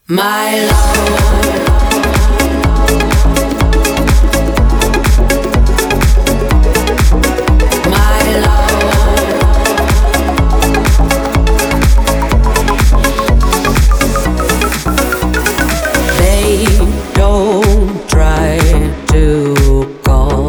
My love, my love, they don't try to call.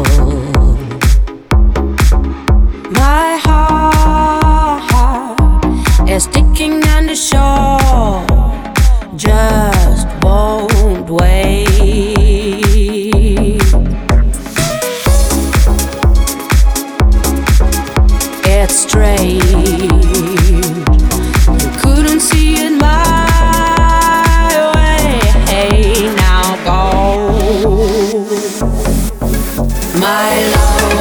My heart is ticking on the shore, just won't wait. It's strange, you couldn't see it my way. Hey, now go, my love.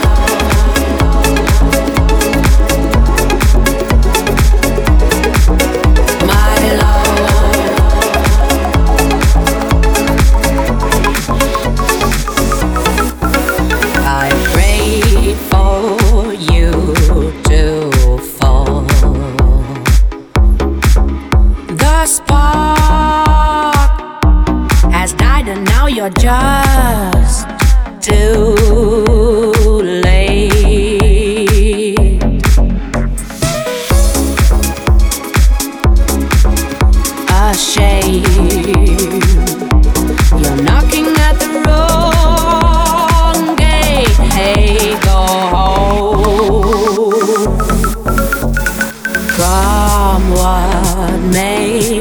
And now you're just too late. A shame, you're knocking at the wrong gate. Hey, go home from what may